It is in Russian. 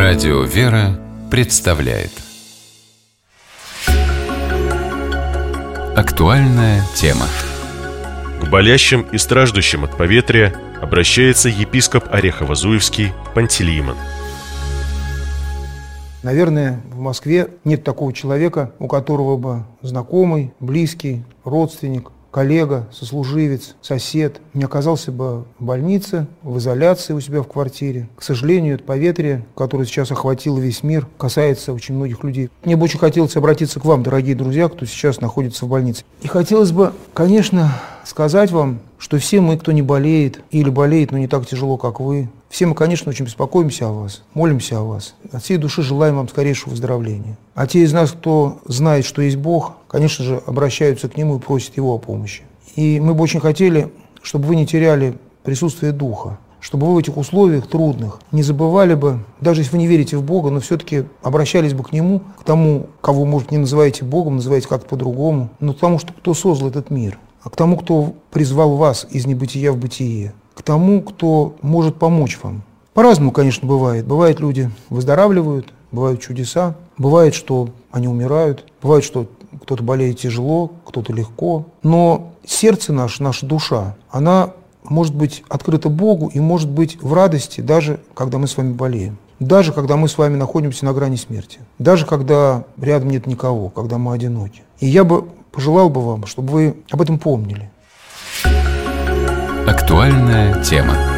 Радио «Вера» представляет актуальная тема. К болящим и страждущим от поветрия обращается епископ Орехово-Зуевский Пантелеимон. Наверное, в Москве нет такого человека, у которого бы знакомый, близкий, родственник, коллега, сослуживец, сосед не оказался бы в больнице, в изоляции у себя в квартире. К сожалению, это поветрие, которое сейчас охватило весь мир, касается очень многих людей. Мне бы очень хотелось обратиться к вам, дорогие друзья, кто сейчас находится в больнице. И хотелось бы, конечно, сказать вам, что все мы, кто не болеет или болеет, но не так тяжело, как вы, все мы, конечно, очень беспокоимся о вас, молимся о вас. От всей души желаем вам скорейшего выздоровления. А те из нас, кто знает, что есть Бог, конечно же, обращаются к Нему и просят Его о помощи. И мы бы очень хотели, чтобы вы не теряли присутствие Духа, чтобы вы в этих условиях трудных не забывали бы, даже если вы не верите в Бога, но все-таки обращались бы к Нему, к тому, кого, может, не называете Богом, называете как-то по-другому, но к тому, кто создал этот мир, а к тому, кто призвал вас из небытия в бытие, к тому, кто может помочь вам. По-разному, конечно, бывает. Бывает, люди выздоравливают, бывают чудеса, бывает, что они умирают, бывает, что кто-то болеет тяжело, кто-то легко. Но сердце наше, наша душа, она может быть открыта Богу и может быть в радости, даже когда мы с вами болеем. Даже когда мы с вами находимся на грани смерти. Даже когда рядом нет никого, когда мы одиноки. И я бы пожелал бы вам, чтобы вы об этом помнили. Актуальная тема.